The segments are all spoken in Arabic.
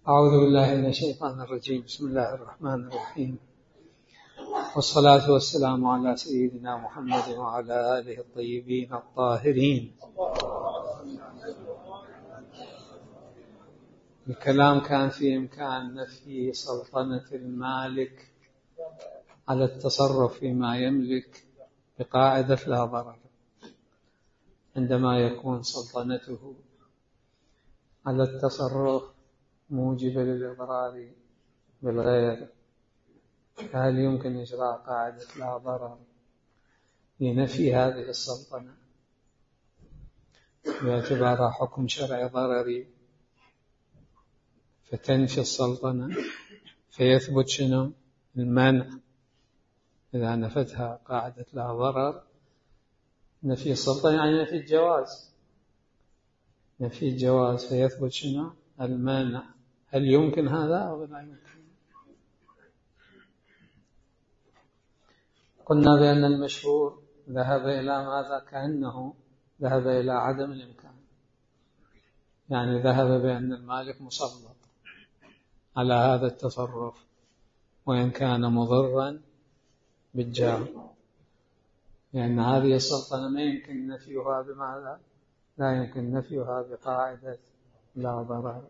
أعوذ بالله من الشيطان الرجيم. بسم الله الرحمن الرحيم، والصلاة والسلام على سيدنا محمد وعلى آله الطيبين الطاهرين. الكلام كان في إمكان نفي سلطنة المالك على التصرف فيما يملك بقاعدة لا ضرر، عندما يكون سلطنته على التصرف موجبة للإضرار بالغير، هل يمكن إجراء قاعدة لا ضرر لنفي هذه السلطنة باعتبارها حكم شرعي ضرري، فتنفي السلطنة فيثبت شنو؟ المنع. إذا نفتها قاعدة لا ضرر، نفي السلطنة يعني نفي الجواز، نفي الجواز فيثبت شنو؟ المانع. هل يمكن هذا أو لا يمكن؟ قلنا بأن المشهور ذهب إلى ماذا؟ كأنه ذهب إلى عدم الإمكان، يعني ذهب بأن المالك مسلط على هذا التصرف وإن كان مضرا بالجار، لأن هذه السلطنة ما يمكن نفيها بماذا؟ لا يمكن نفيها بقاعدة لا ضرر.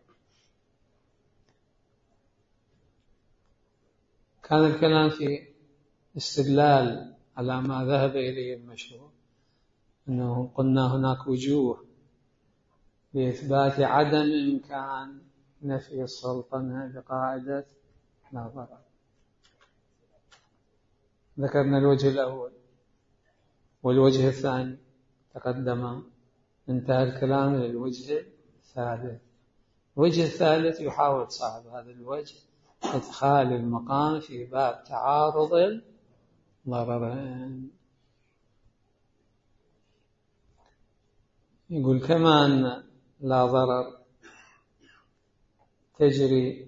كان الكلام في استدلال على ما ذهب إليه المشهور، أنه قلنا هناك وجوه لإثبات عدم إمكان نفي السلطنة بقاعدة لا ضرر. ذكرنا الوجه الأول، والوجه الثاني تقدم، انتهى الكلام إلى الوجه الثالث. الوجه الثالث يحاول صاحب هذا الوجه إدخال المقام في باب تعارض الضررين. يقول كما أن لا ضرر تجري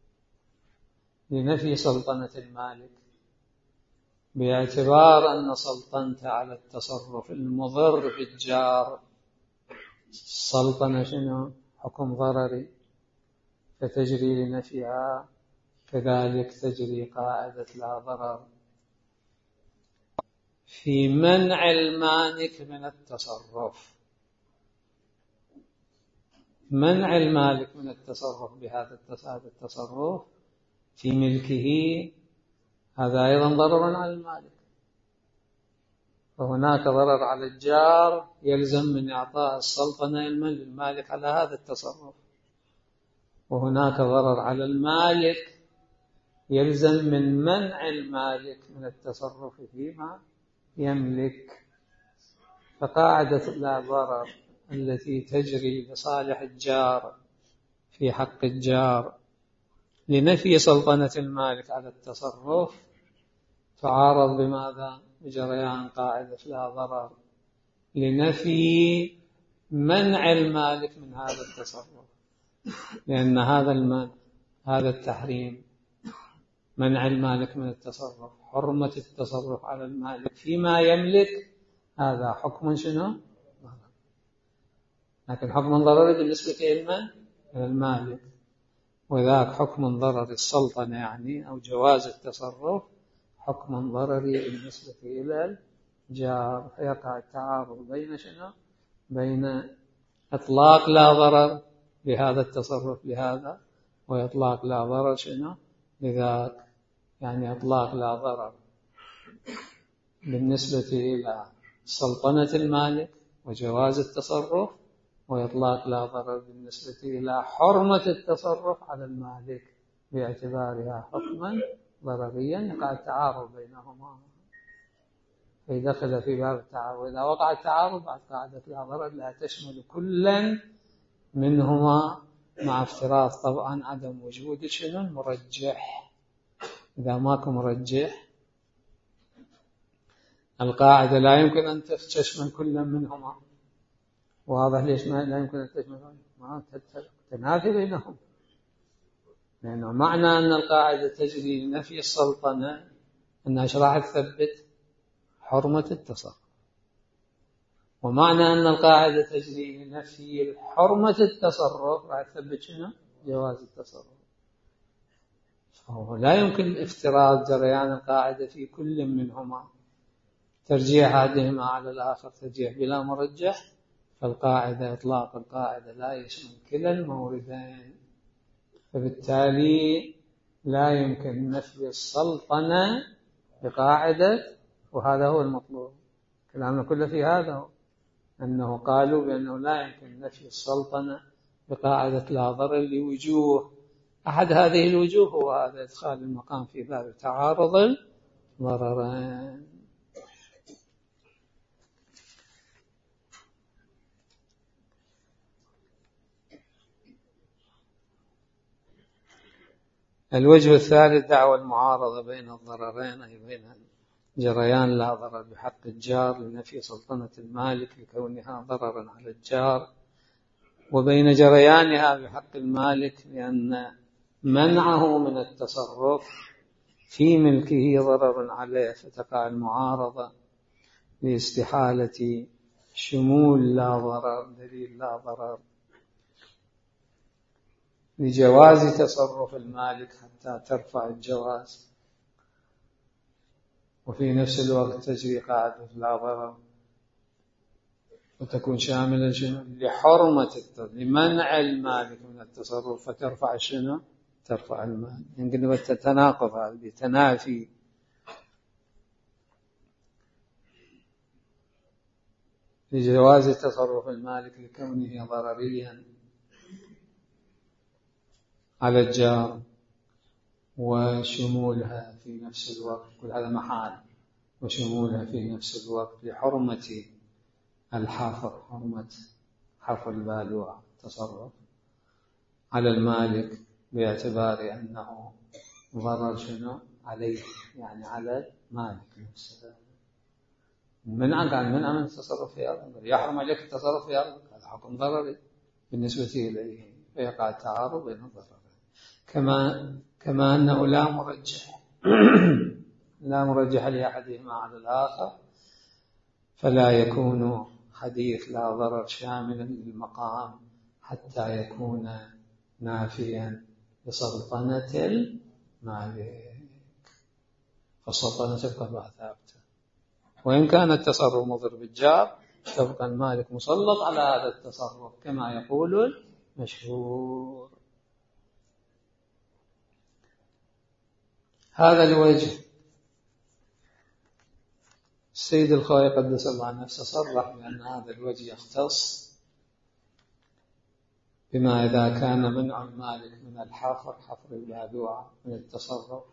لنفي سلطنة المالك باعتبار أن سلطنته على التصرف المضر بالجار السلطنة شنو؟ حكم ضرري، فتجري لنفيها، كذلك تجري قاعدة لا ضرر في منع المالك من التصرف. منع المالك من التصرف بهذا التصرف في ملكه، هذا أيضا ضرر على المالك، وهناك ضرر على الجار يلزم من إعطاء السلطنة للمالك على هذا التصرف، وهناك ضرر على المالك يلزم من منع المالك من التصرف فيما يملك. فقاعدة لا ضرر التي تجري لصالح الجار في حق الجار لنفي سلطنة المالك على التصرف تعارض بماذا؟ بجريان قاعدة لا ضرر لنفي منع المالك من هذا التصرف، لأن هذا المنع، هذا التحريم، منع المالك من التصرف، حرمة التصرف على المالك فيما يملك، هذا حكم شنو؟ لكن حكم ضرري بالنسبة إلى المالك، وذاك حكم ضرر السلطنة يعني أو جواز التصرف حكم ضرري بالنسبة إلى الجار. فيقع التعارض بين شنو؟ بين إطلاق لا ضرر لهذا التصرف لهذا، وإطلاق لا ضرر شنو؟ لذاك، يعني إطلاق لا ضرر بالنسبة إلى سلطنة المالك وجواز التصرف، وإطلاق لا ضرر بالنسبة إلى حرمة التصرف على المالك باعتبارها حكما ضرريا. يقع التعارض بينهما فيدخل في باب التعارض. إذا وقع التعارض بعد قاعدة لا ضرر لا تشمل كلا منهما، مع افتراض طبعا عدم وجود شنو؟ المرجح. إذا ماكو مرجح القاعدة لا يمكن أن تشمل كلا منهما. واضح ليش لا يمكن أن تشمل؟ ما تنافي بينهم، لأنه معنى أن القاعدة تجري لنفي السلطنة أنها راح تثبت حرمة التصرف، ومعنى أن القاعدة تجري لنفي حرمة التصرف راح تثبت شنو؟ جواز التصرف. فهو لا يمكن افتراض جريان القاعدة في كل منهما، ترجيح أحدهما على الآخر ترجيح بلا مرجح، فالقاعدة إطلاق القاعدة لا يشمل كلا الموردين، فبالتالي لا يمكن نفي السلطنة بقاعدة، وهذا هو المطلوب. كلامنا كله في هذا، أنه قالوا بأنه لا يمكن نفي السلطنة بقاعدة لا ضرر لوجوه. أحد هذه الوجوه هو هذا إدخال المقام في باب تعارض الضررين. الوجه الثالث دعوى المعارضة بين الضررين، أي بين جريان لا ضرر بحق الجار لنفي سلطنة المالك لكونها ضررا على الجار، وبين جريانها بحق المالك لأن منعه من التصرف في ملكه ضرر عليه، فتقع المعارضة لاستحالة شمول لا ضرر دليل لا ضرر لجواز تصرف المالك حتى ترفع الجواز، وفي نفس الوقت تجري قاعدة لا ضرر وتكون شاملة لحرمة لمنع المالك من التصرف، فترفع شنو؟ ترفع المال. يمكن تتناقض هذا بتنافي. لجواز تصرف المالك لكونه ضرريا على الجار وشمولها في نفس الوقت، كل هذا محال، وشمولها في نفس الوقت لحرمة الحافظ، حرمة حفر البال والتصرف على المالك باعتبار أنه ضرر شنو عليه، يعني على المالك نفسه. منع قال منع من التصرف في أرض، يحرم عليك التصرف في أرض، هذا حكم ضرري بالنسبة إليه، فيقع التعارض بين الضررين. كما أنه لا مرجح لا مرجح لأحدهما على الآخر، فلا يكون حديث لا ضرر شاملا للمقام حتى يكون نافيا لسلطنة المالك، فالسلطنة تبقى ثابتة، وإن كان التصرف مضر بالجار تبقى المالك مسلط على هذا التصرف كما يقول المشهور. هذا الوجه السيد الخوئي قدس الله نفسه صرح بأن هذا الوجه يختص بما إذا كان منع المالك من الحفر، حفر البادوعة من التصرف،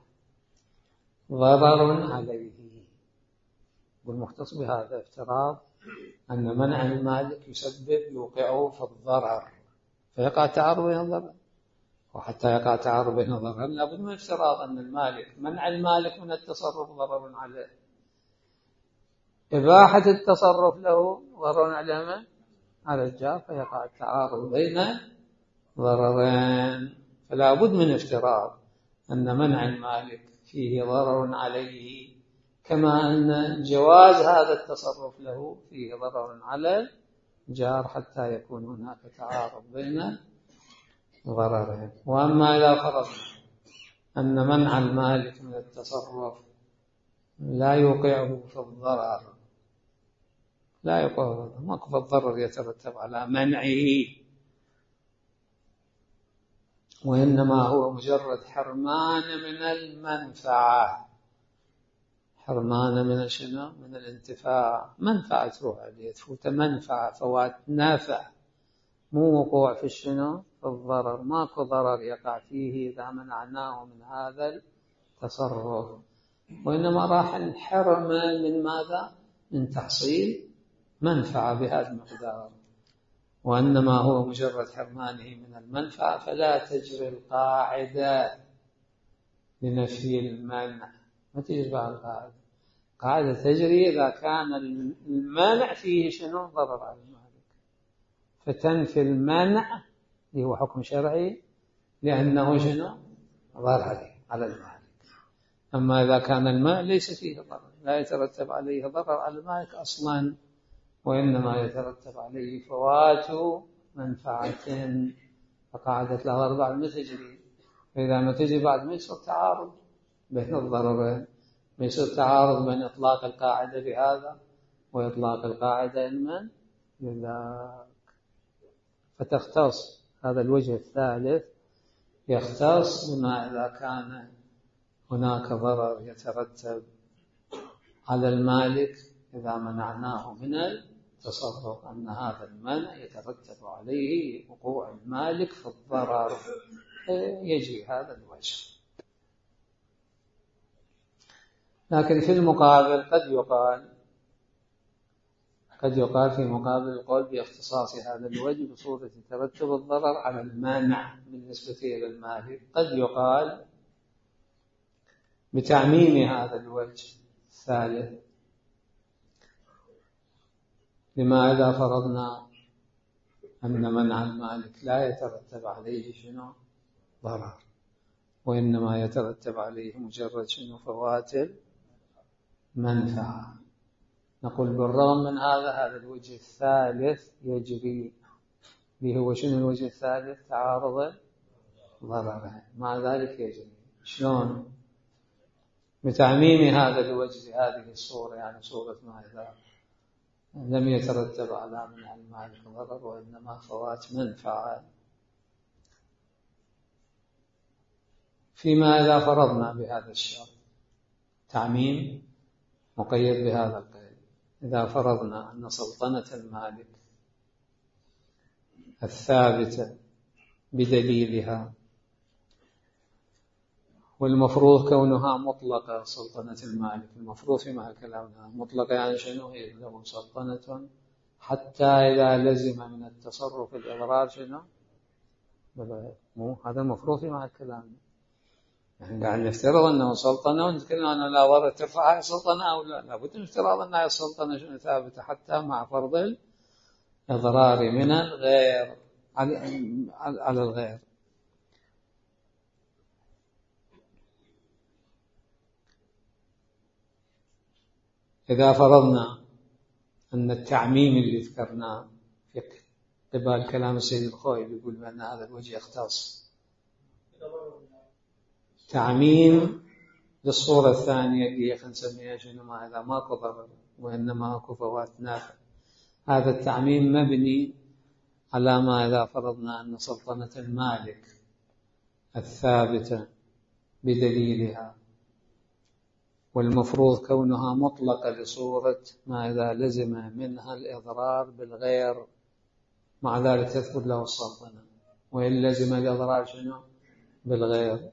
ضرر عليه، والمختص بهذا افتراض أن منع المالك يسبب يوقعه في الضرر، فيقع تعارض بين الضرر، وحتى يقع تعارض بين الضرر لابد من افتراض أن المالك منع المالك من التصرف ضرر عليه، إباحة التصرف له ضرر على من؟ على الجار، فيقع التعارض بين ضررين. فلا بد من افتراض أن منع المالك فيه ضرر عليه، كما أن جواز هذا التصرف له فيه ضرر على الجار حتى يكون هناك تعارض بين ضررين. وأما إذا فرضنا أن منع المالك من التصرف لا يوقعه في الضرر، لا يوقعه، ماكو الضرر يترتب على منعه، وإنما هو مجرد حرمان من المنفعة، حرمان من شنو؟ من الانتفاع، منفعة تروح عليه تفوت منفعة، فوات نافع، مو وقوع في الشنو؟ في الضرر، ماكو ضرر يقع فيه إذا منعناه من هذا التصرف، وإنما راح انحرم من ماذا؟ من تحصيل منفعة بهذا المقدار، وإنما هو مجرد حرمانه من المنفعة، فلا تجري القاعدة لنفي المنع، ما تجري القاعدة، قاعدة تجري إذا كان المانع فيه شنو؟ ضرر على المالك، فتنفي المنع اللي هو حكم شرعي لأنه شنو؟ ضرر على المالك. أما إذا كان المانع ليس فيه ضرر، لا يترتب عليه ضرر على المالك أصلا، وإنما يترتب عليه فوات منفعة فقاعدة الأضرار بعد ما تجري، فإذا ما تجري بعد ما يصير تعارض بين الضررين، ما يصير تعارض بين إطلاق القاعدة بهذا وإطلاق القاعدة لمن؟ لذاك. فتختص هذا الوجه الثالث، يختص بما إذا كان هناك ضرر يترتب على المالك إذا منعناه من التصرف، أن هذا المنع يترتب عليه وقوع المالك في الضرر، يجري هذا الوجه. لكن في المقابل قد يقال في مقابل القول باختصاص هذا الوجه بصورة يترتب الضرر على المانع بالنسبة إلى المالك، قد يقال بتعميم هذا الوجه الثالث، لما إذا فرضنا أن منع المالك لا يترتب عليه شنو؟ ضرر، وإنما يترتب عليه مجرد شنو؟ فوات المنفعة. نقول بالرغم من هذا الوجه الثالث يجري، اللي هو شنو الوجه الثالث؟ تعارض ضررين، مع ذلك يجري. شلون؟ بتعميم هذا الوجه هذه الصورة، يعني صورة ما إذا لم يترتب على منع المالك ضرر وإنما فوات منفعة. فيما إذا فرضنا بهذا الشرط، تعميم مقيد بهذا القيد، إذا فرضنا أن سلطنة المالك الثابتة بدليلها، والمفروض كونها مطلقة، سلطنة المالك المفروض في محل كلامنا مطلقة، يعني شنو؟ هي له سلطنة حتى إذا لزم من التصرف الإضرار شنو؟ مو هذا المفروض في محل كلامنا، يعني قاعد نفترض أنه سلطنة ونتكلم أنه لا ضرر ترفع السلطنة أو لا، لابد من افتراض أنها السلطنة شنو؟ ثابتة حتى مع فرض الإضرار من الغير على الغير. إذا فرضنا أن التعميم اللي ذكرناه في قبال كلام السيد الخوئي يقول بأن هذا الوجه يختص تعميم للصورة الثانية اللي هي نسميها شنو؟ ما إذا ماكو ضرر وإنما ماكو فوات نافع، هذا التعميم مبني على ما إذا فرضنا أن سلطنة المالك الثابتة بدليلها، والمفروض كونها مطلقة لصورة ما إذا لزم منها الإضرار بالغير، مع ذلك تثبت له السلطنة، وإن لزم الإضرار شنو؟ بالغير.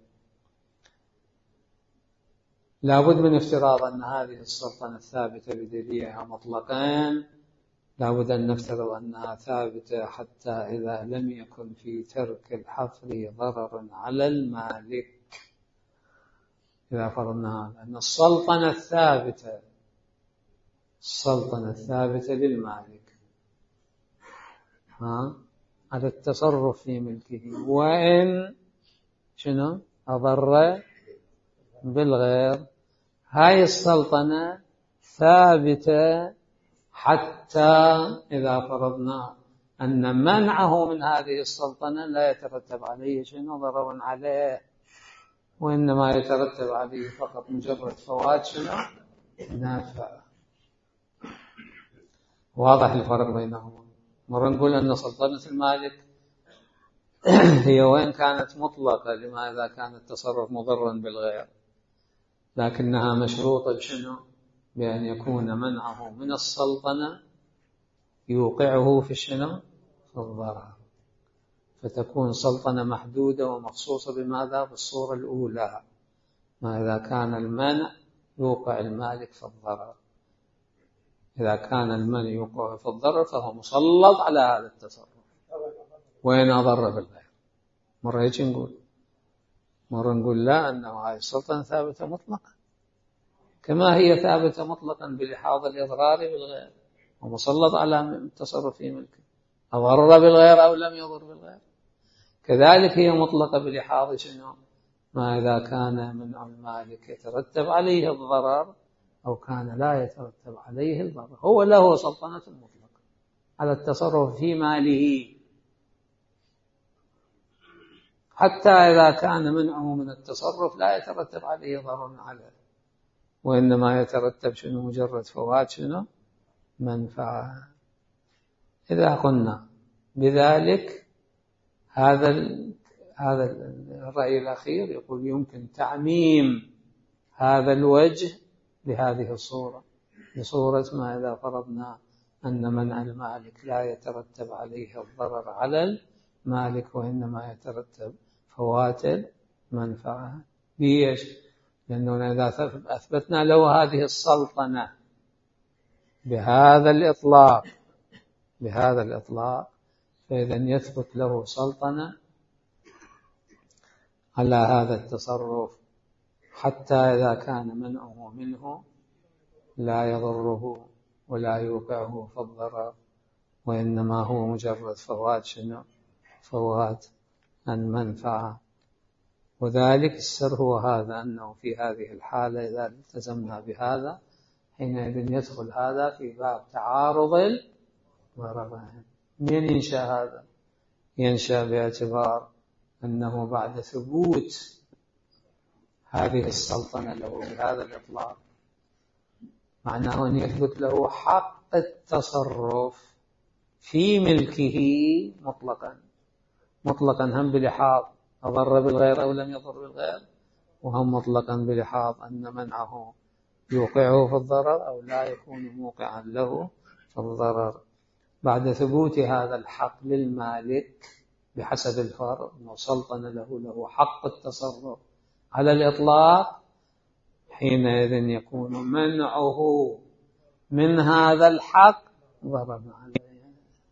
لابد من افتراض أن هذه السلطنة الثابتة بدليلها مطلقين، لابد أن نفترض أنها ثابتة حتى إذا لم يكن في ترك الحفر ضرر على المالك. إذا فرضنا أن السلطنة الثابتة للمالك على التصرف في ملكه، وإن شنو؟ أضر بالغير، هاي السلطنة ثابتة حتى إذا فرضنا أن منعه من هذه السلطنة لا يترتب عليه شنو؟ ضرر عليه، وإنما يترتب عليه فقط مجرد فوات شنو؟ نافع. واضح الفرق بينهما. مرة نقول أن سلطنة المالك هي وإن كانت مطلقة لما إذا كان التصرف مضرا بالغير، لكنها مشروطة بشنو؟ بأن يكون منعه من السلطنة يوقعه في شنو؟ في الضرر، فتكون سلطنة محدودة ومخصوصة بماذا؟ بالصورة الأولى، ما إذا كان المنع يوقع المالك في الضرر. إذا كان المنع يوقع في الضرر فهو مسلط على هذا التصرف وإن أضر بالغير. مرة هيك نقول لا، أنه هذه السلطنة ثابتة مطلقا كما هي ثابتة مطلقا بلحاظ الإضرار بالغير، ومسلط على التصرف في ملكه، أضر بالغير أو لم يضر بالغير. كذلك هي مطلقة بلحاظ شنو؟ ما إذا كان منع المالك يترتب عليه الضرر أو كان لا يترتب عليه الضرر، هو له سلطنة مطلقة على التصرف في ماله. حتى إذا كان منعه من التصرف لا يترتب عليه ضرر عليه، وإنما يترتب شنو؟ مجرد فوات شنو؟ منفعة. إذا قلنا بذلك هذا الرأي الأخير يقول يمكن تعميم هذا الوجه بهذه الصورة، بصورة ما إذا فرضنا أن منع المالك لا يترتب عليه الضرر على المالك، وإنما يترتب فوات المنفعة. ليش؟ لأنه إذا أثبتنا له هذه السلطنة بهذا الإطلاق فإذا يثبت له سلطنة على هذا التصرف حتى إذا كان منعه منه لا يضره ولا يوقعه في الضرر، وإنما هو مجرد فوات شنو؟ فوات المنفعة. وذلك السر هو هذا، أنه في هذه الحالة إذا التزمنا بهذا حينئذ يدخل هذا في باب تعارض الضررين. من ينشأ هذا؟ ينشأ باعتبار أنه بعد ثبوت هذه السلطنة له بهذا الإطلاق معناه أن يثبت له حق التصرف في ملكه مطلقا هم بلحاظ أضر بالغير أو لم يضر بالغير، وهم مطلقا بلحاظ أن منعه يوقعه في الضرر أو لا يكون موقعا له في الضرر. بعد ثبوت هذا الحق للمالك بحسب الفرض أنه سلطن له حق التصرف على الإطلاق، حينئذ يكون منعه من هذا الحق ضررا عليه.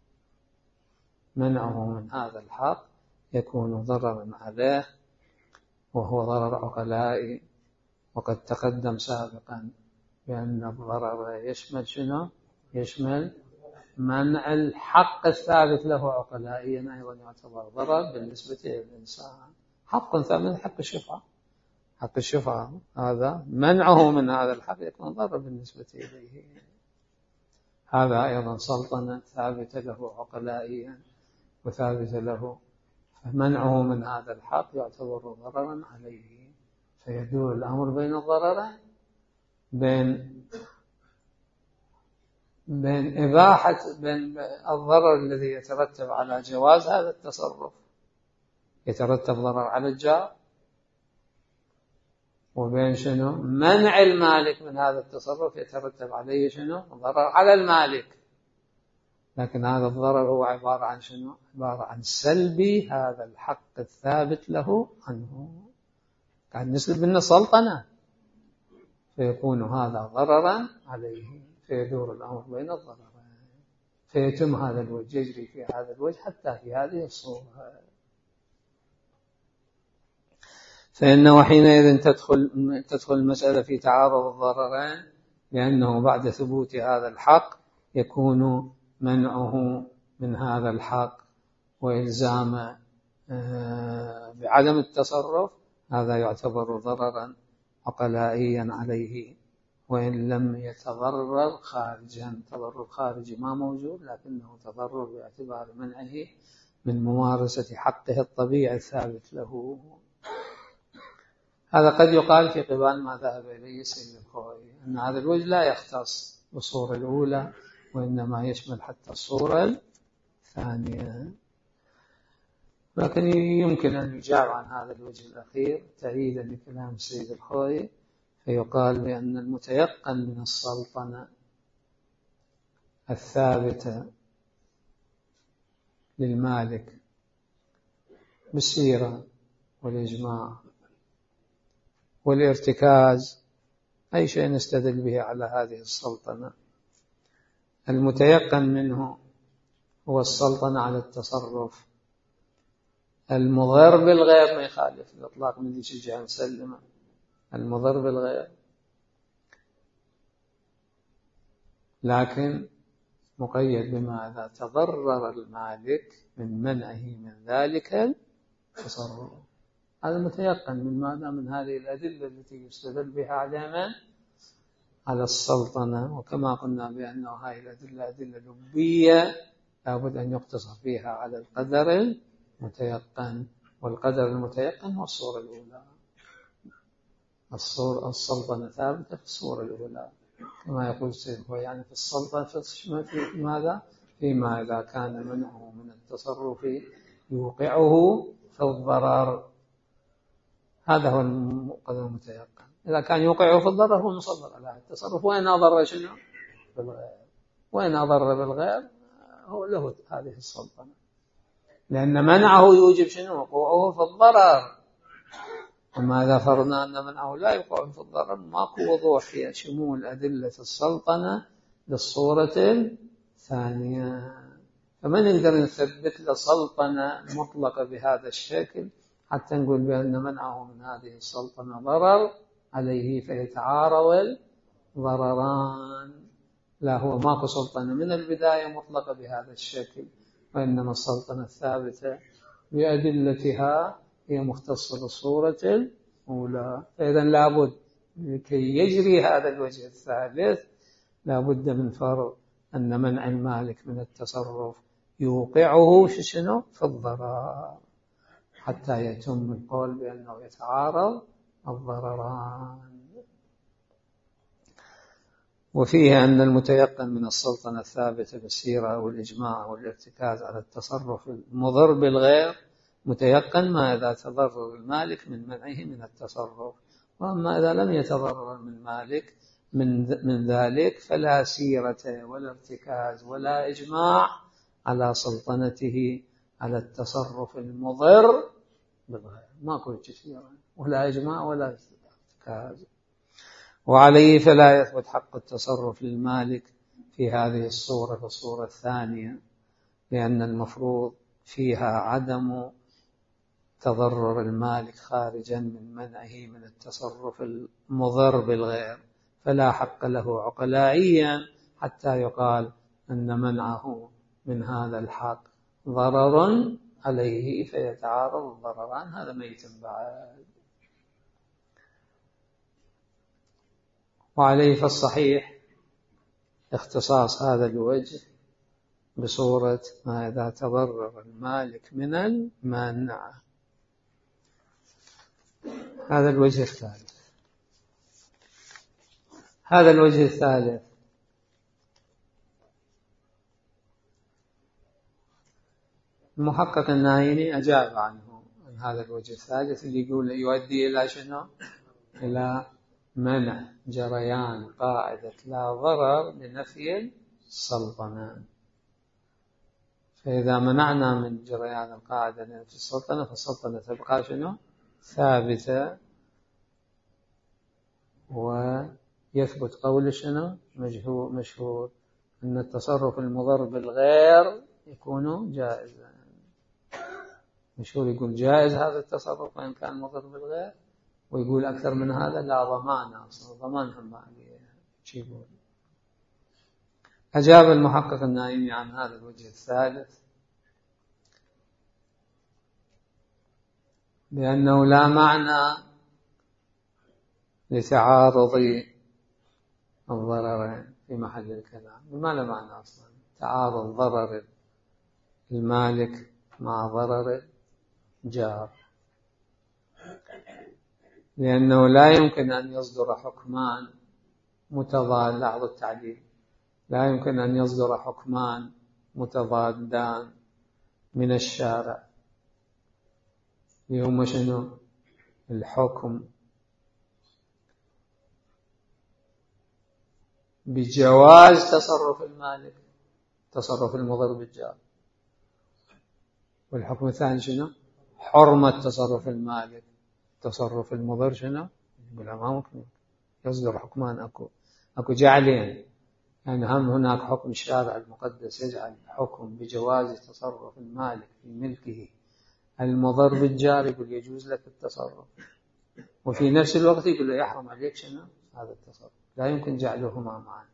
منعه من هذا الحق يكون ضررا عليه، وهو ضرر عقلائي. وقد تقدم سابقا بأن الضرر يشمل شنو؟ يشمل منع الحق الثابت له عقلائيا أيضا يعتبر ضرر بالنسبة للإنسان. حق ثابت، حق الشفعة. حق الشفعة هذا منعه من هذا الحق يكون ضرر بالنسبة إليه. هذا أيضا سلطنة ثابتة له عقلائيا وثابتة له، فمنعه من هذا الحق يعتبر ضررا عليه. فيدور الأمر بين الضررين، بين الضرر الذي يترتب على جواز هذا التصرف، يترتب ضرر على الجار، وبين شنو؟ منع المالك من هذا التصرف يترتب عليه شنو؟ ضرر على المالك. لكن هذا الضرر هو عبارة عن شنو؟ عبارة عن سلب هذا الحق الثابت له عنه. قاعد نسلب منه سلطنة، فيكون هذا ضررا عليه، فيدور الأمر بين الضررين، فيتم هذا الوجه، يجري في هذا الوجه حتى في هذه الصورة. فإنه حينئذ تدخل المسألة في تعارض الضررين، لأنه بعد ثبوت هذا الحق يكون منعه من هذا الحق وإلزام بعدم التصرف، هذا يعتبر ضررا عقلائيا عليه، وإن لم يتضرر خارجا. تضرر خارجي ما موجود، لكنه تضرر باعتبار منعه من ممارسة حقه الطبيعي الثابت له. هذا قد يقال في قبال ما ذهب إليه السيد الخوئي، أن هذا الوجه لا يختص بالصورة الأولى، وإنما يشمل حتى الصورة الثانية. لكن يمكن أن يجاب عن هذا الوجه الأخير تأييدا لكلام السيد الخوئي، فيقال بأن المتيقن من السلطنة الثابتة للمالك بالسيرة والإجماع والارتكاز، أي شيء نستدل به على هذه السلطنة، المتيقن منه هو السلطنة على التصرف المضر بالغير، ما يخالف الإطلاق من ذي الجهة نسلمه، المضر بالغير، لكن مقيد بما إذا تضرر المالك من منعه من ذلك التصرف. هذا متيقن من ماذا؟ من هذه الأدلة التي يستدل بها على السلطنة. وكما قلنا بأنه هذه الأدلة أدلة لبية لابد أن يقتصر فيها على القدر المتيقن. والقدر المتيقن هو الصورة الأولى. السلطنة ثابتة في الصورة الأولى كما يقول الشيخ، يعني في السلطنة في ماذا؟ فيما إذا كان منعه من التصرف يوقعه في الضرر، هذا هو القدر المتيقن. إذا كان يوقعه في الضرر هو مصدر على التصرف، وإن أضر شنو؟ بالغير، وإن أضر بالغير هو له هذه السلطنة، لأن منعه يوجب شنو؟ وقوعه في الضرر. أما إذا فرضنا أن منعه لا يقع في الضرر، ماكو وضوح في شمول أدلة السلطنة للصورة الثانية، فما نقدر نثبت له سلطنة مطلقة بهذا الشكل حتى نقول بأن منعه من هذه السلطنة ضرر عليه فيتعارض الضرران. لا، هو ماكو سلطنة من البداية مطلقة بهذا الشكل، وإنما السلطنة الثابتة بأدلتها هي مختصة بالصورة الأولى. فإذا لابد لكي يجري هذا الوجه الثالث لابد من فرض أن منع المالك من التصرف يوقعه شنو؟ في الضرر، حتى يتم القول بأنه يتعارض الضرران. وفيه أن المتيقن من السلطنة الثابتة بالسيرة أو الإجماع أو الارتكاز على التصرف المضر بالغير متيقن ما إذا تضرر المالك من منعه من التصرف، وأما إذا لم يتضرر من مالك من ذلك فلا سيرة ولا ارتكاز ولا إجماع على سلطنته على التصرف المضر بالغير، ما كل سيرة ولا إجماع ولا ارتكاز. وعليه فلا يثبت حق التصرف للمالك في هذه الصورة في الصورة الثانية، لأن المفروض فيها عدم تضرر المالك خارجا من منعه من التصرف المضر بالغير، فلا حق له عقلائيا حتى يقال أن منعه من هذا الحق ضرر عليه فيتعارض الضرران، هذا ما يتم بعد. وعليه فالصحيح اختصاص هذا الوجه بصورة ما إذا تضرر المالك من المنع. هذا الوجه الثالث. هذا الوجه الثالث المحقق النايني أجاب عنه، عن هذا الوجه الثالث اللي يقول يؤدي إلى شنو؟ إلى منع جريان قاعدة لا ضرر لنفي السلطنة. فإذا منعنا من جريان القاعدة لنفي السلطنة فالسلطنة تبقى شنو؟ ثابتة، ويثبت قول شنو؟ مشهور أن التصرف المضر بالغير يكون جائزا. مشهور يقول جائز هذا التصرف وإن كان مضر بالغير، ويقول أكثر من هذا لا ضمان، أصلا ضمان هم يقول. أجاب المحقق النايمي عن هذا الوجه الثالث بأنه لا معنى لتعارض الضررين في محل الكلام. ما له معنى أصلا تعارض ضرر المالك مع ضرر الجار، لأنه لا يمكن أن يصدر حكمان متضاد. لاحظ التعليل، لا يمكن أن يصدر حكمان متضادان من الشارع، يوم شنو؟ الحكم بجواز تصرف المالك، تصرف المضر بالجار، والحكم الثاني شنو؟ حرمة تصرف المالك، تصرف المضر شنو؟ يقول ما ممكن يصدر حكمان، أكو جعلين، يعني هم هناك حكم الشارع المقدس يجعل حكم بجواز تصرف المالك في ملكه المضر بالجار، يقول يجوز لك التصرف، وفي نفس الوقت يقول له يحرم عليك شنو؟ هذا التصرف، لا يمكن جعلهما معا.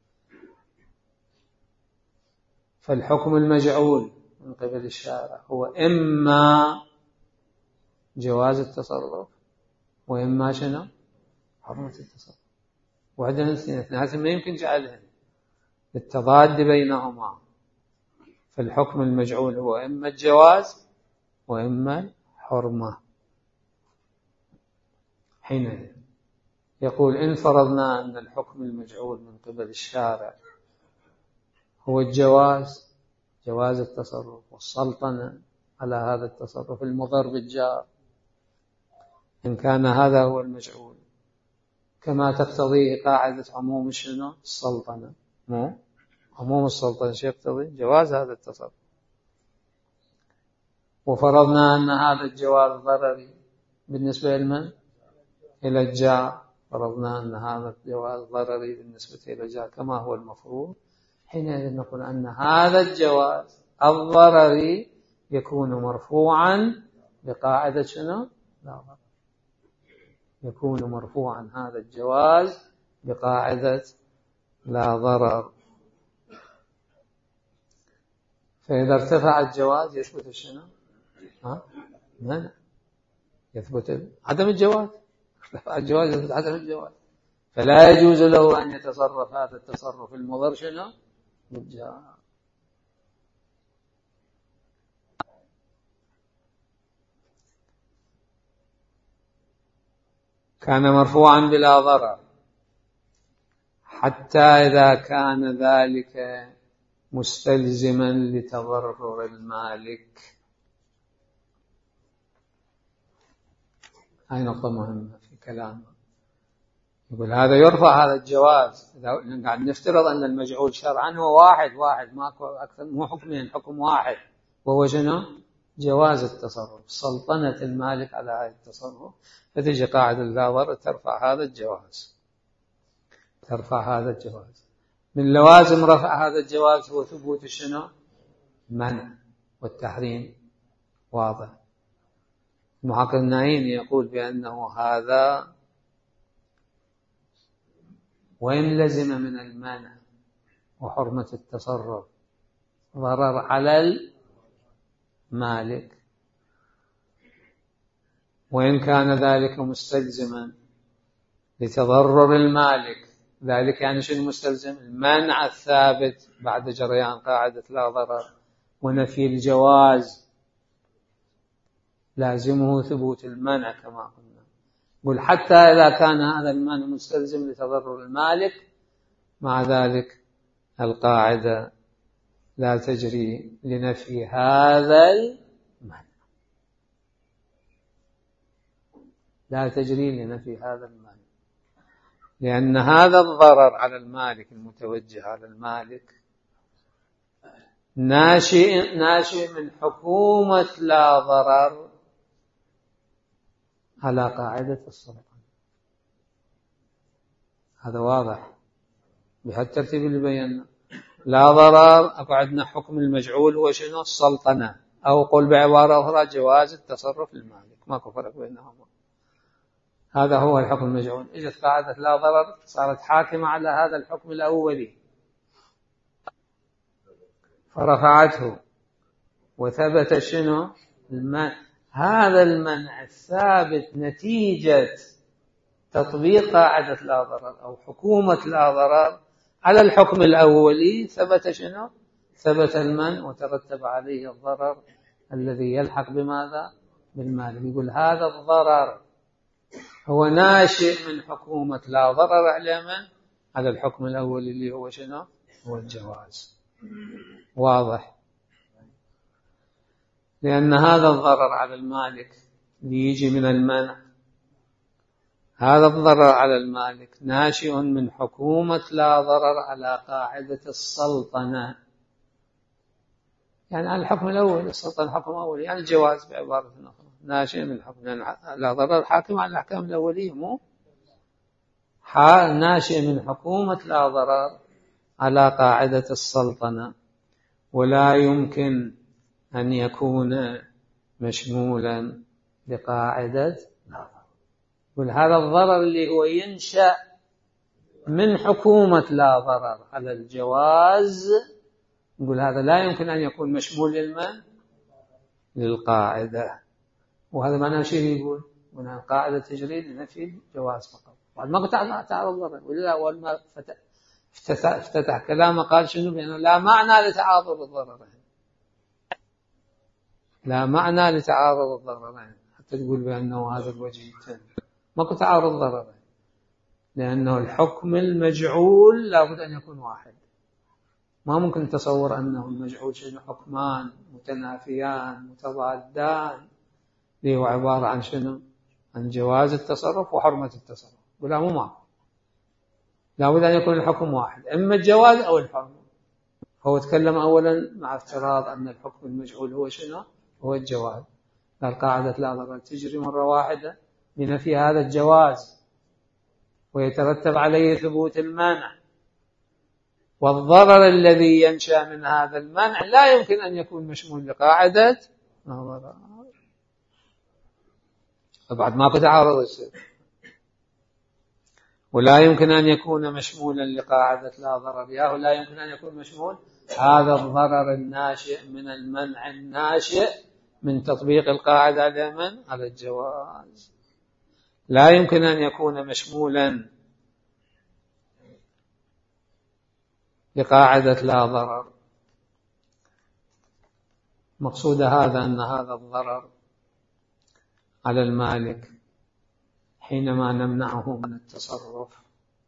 فالحكم المجعول من قبل الشارع هو إما جواز التصرف وإما شنو؟ حرمة التصرف، وعندنا اثنين ما يمكن جعلهم التضاد بينهما. فالحكم المجعول هو إما الجواز وإما حرمة. حينئذ يقول إن فرضنا أن الحكم المجعول من قبل الشارع هو الجواز، جواز التصرف والسلطنة على هذا التصرف المضر بالجار، إن كان هذا هو المجعول كما تقتضيه قاعدة عموم شنو؟ السلطنة. مو عموم السلطنة شو يقتضي؟ جواز هذا التصرف. وفرضنا أن هذا الجواز ضرري بالنسبة لمن؟ إلى الجار. فرضنا أن هذا الجواز ضرري بالنسبة إلى الجار كما هو المفروض. حينئذ نقول أن هذا الجواز الضرري يكون مرفوعا بقاعدة شنو؟ لا ضرر. يكون مرفوعا هذا الجواز بقاعدة لا ضرر. فإذا ارتفع الجواز يثبت شنو؟ منع، يثبت عدم الجواز. ارتفع الجواز يثبت عدم الجواز، فلا يجوز له أن يتصرف هذا التصرف المضر شنو؟ بالجار. كان مرفوعا بلا ضرر حتى إذا كان ذلك مستلزما لتضرر المالك. هاي نقطة مهمة في كلامه. يقول هذا يرفع هذا الجواز إذا قاعد نفترض أن المجعول شرعا هو واحد ماكو أكثر، مو حكمين، حكم واحد، وهو شنو؟ جواز التصرف، سلطنة المالك على هذا التصرف. فتجي قاعدة لا ضرر ترفع هذا الجواز، ترفع هذا الجواز. من لوازم رفع هذا الجواز هو ثبوت شنو؟ المنع والتحريم. واضح. المحقق النعيمي يقول بأنه هذا وإن لزم من المنع وحرمة التصرف ضرر على المالك، وإن كان ذلك مستلزما لتضرر المالك، ذلك يعني شنو مستلزم؟ المنع الثابت بعد جريان قاعدة لا ضرر ونفي الجواز لازمه ثبوت المنع كما قلنا. قل حتى إذا كان هذا المنع مستلزم لتضرر المالك، مع ذلك القاعدة لا تجري لنفي هذا المنع، لا تجري لنفي هذا المنع، لأن هذا الضرر على المالك المتوجه على المالك ناشئ من حكومة لا ضرر على قاعدة السلطنة. هذا واضح بهذا الترتيب اللي بينا. لا ضرر أكو عندنا حكم المجعول هو شنو؟ السلطنة، أو قل بعبارة أخرى جواز التصرف المالك، ماكو فرق بينهما. هذا هو الحكم المجعول. إجت قاعدة لا ضرر صارت حاكمة على هذا الحكم الأولي فرفعته وثبت شنو؟ المنع. هذا المنع الثابت نتيجة تطبيق قاعدة لا ضرر أو حكومة لا ضرر على الحكم الأولي، ثبت شنو؟ ثبت المنع وترتب عليه الضرر الذي يلحق بماذا؟ بالمالك. يقول هذا الضرر هو ناشئ من حكومة لا ضرر على من؟ على الحكم الأولي اللي هو شنو؟ هو الجواز. واضح. لأن هذا الضرر على المالك ليجي من المنع، هذا الضرر على المالك ناشئ من حكومة لا ضرر على قاعدة السلطنة، يعني على الحكم الأول. السلطنة حكم أول يعني الجواز بعبارة أخرى، ناشئ من حكم لا ضرر حاكم على الأحكام الأولية، مو ناشئ من حكومة لا ضرر على قاعدة السلطنة، ولا يمكن أن يكون مشمولا بقاعدة لا ضرر. وهذا الضرر اللي هو ينشأ من حكومة لا ضرر على الجواز، نقول هذا لا يمكن أن يكون مشمول للقاعدة. وهذا معناه شيء يقول من القاعدة تجري لنفي الجواز فقط، بعد ما تعرض الضرر. ولا أول ما افتتح كلامه قال شنو؟ بأنه لا معنى لتعاضد الضرر. لا معنى لتعارض الضررين حتى تقول بأنه هذا الوجه يتم. ماكو تعارض ضررين، لأنه الحكم المجعول لابد أن يكون واحد. ما ممكن تصور أنه المجعول شنو حكمان متنافيان متضادان، اللي هو عبارة عن شنو؟ عن جواز التصرف وحرمة التصرف. ولا مو معه، لابد أن يكون الحكم واحد، إما الجواز أو الحرمة. هو تكلم أولا مع افتراض أن الحكم المجعول هو شنو؟ هو الجواز. قال قاعدة لا ضرر تجري مرة واحدة بنفي هذا الجواز ويترتب عليه ثبوت المانع، والضرر الذي ينشأ من هذا المنع لا يمكن أن يكون مشمول لقاعدة لا ضرر. فبعد ما تعارض يصير، ولا يمكن أن يكون مشمولا لقاعدة لا ضرر، يا لا يمكن أن يكون مشمول هذا الضرر الناشئ من المنع الناشئ من تطبيق القاعدة على من؟ على الجواز. لا يمكن أن يكون مشمولا لقاعدة لا ضرر. مقصود هذا أن هذا الضرر على المالك حينما نمنعه من التصرف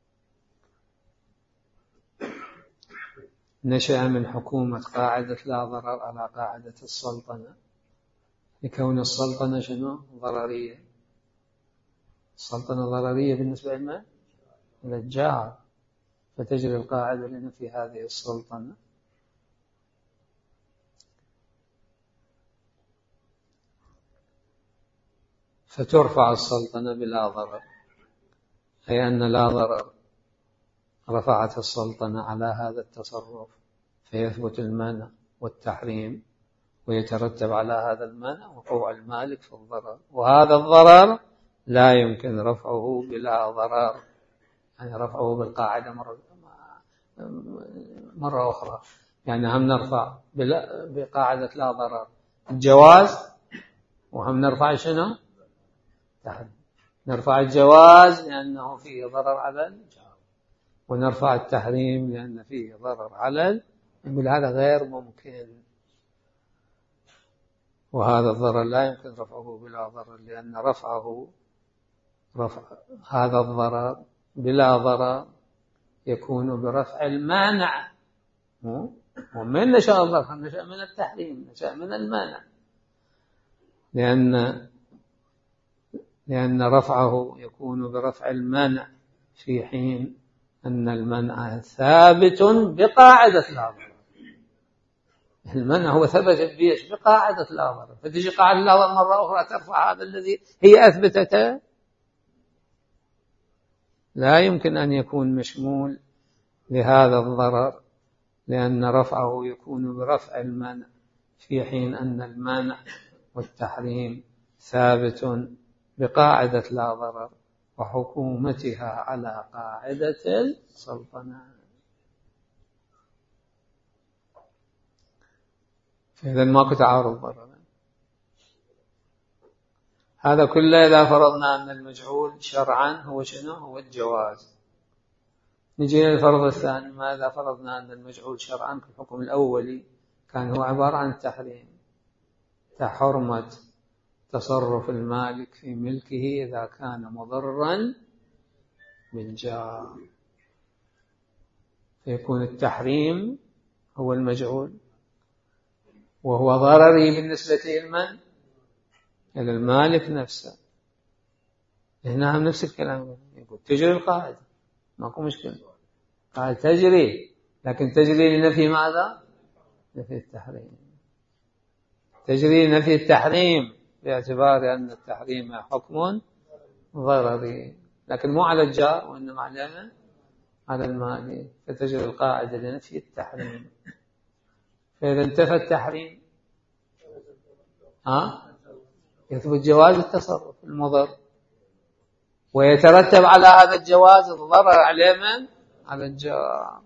نشأ من حكومة قاعدة لا ضرر على قاعدة السلطنة، لكون السلطنة شنو؟ ضررية. السلطنة ضررية بالنسبة لنا للجار، فتجري القاعدة لنفي هذه السلطنة. فترفع السلطنة بلا ضرر، أي أن لا ضرر رفعت السلطنة على هذا التصرف، فيثبت المنع والتحريم، ويترتب على هذا المنع وقوع المالك في الضرر. وهذا الضرر لا يمكن رفعه بلا ضرر، يعني رفعه بالقاعدة مرة أخرى. يعني هم نرفع بقاعدة لا ضرر الجواز، وهم نرفع شنو؟ تحريم. نرفع الجواز لأنه فيه ضرر على الجار، ونرفع التحريم لأن فيه ضرر على نقول هذا غير ممكن. وهذا الضرر لا يمكن رفعه بلا ضرر، لأن رفع هذا الضرر بلا ضرر يكون برفع المانع. ومن نشأ الضرر؟ نشأ من التحريم، نشأ من المانع، لأن رفعه يكون برفع المانع، في حين أن المنع ثابت بقاعدة لا ضرر. المنع هو ثبت بيش؟ بقاعدة لا ضرر. فتجي قاعدة لا ضرر مرة أخرى ترفع هذا الذي هي أثبتته؟ لا يمكن أن يكون مشمول لهذا الضرر، لأن رفعه يكون برفع المنع، في حين أن المنع والتحريم ثابت بقاعدة لا ضرر وحكومتها على قاعدة السلطنة. فإذا ماكو تعارض ضرر. هذا كله إذا فرضنا أن المجعول شرعا هو شنو؟ هو الجواز. نجي للفرض الثاني، ماذا فرضنا أن المجعول شرعا في الحكم الأولي كان هو عبارة عن التحريم، حرمة تصرف المالك في ملكه إذا كان مضرا بالجار، فيكون التحريم هو المجعول، وهو ضرري بالنسبة لمن؟ إلى المالك نفسه. هنا هم نفس الكلام، يقول تجري القاعدة ماكو مشكلة، قال تجري، لكن تجري لنفي ماذا؟ نفي التحريم. تجري لنفي التحريم باعتبار أن التحريم حكم ضرري، لكن مو على الجار وإنما على المالك، فتجري القاعدة لنفي التحريم. فإذا انتفى التحريم يثبت جواز التصرف المضر، ويترتب على هذا الجواز الضرر على من؟ على الجار.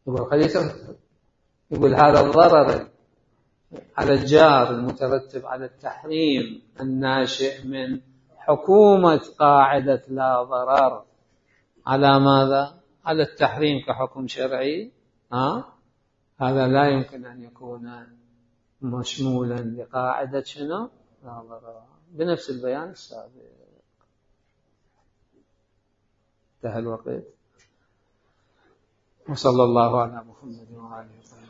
يقول هذا الضرر على الجار المترتب على التحريم الناشئ من حكومة قاعدة لا ضرر على ماذا؟ على التحريم كحكم شرعي. هذا لا يمكن أن يكون مشمولا لقاعدة شنو؟ لا ضرر، بنفس البيان السابق. انتهى الوقت. وصلى الله على محمد وآله وسلم.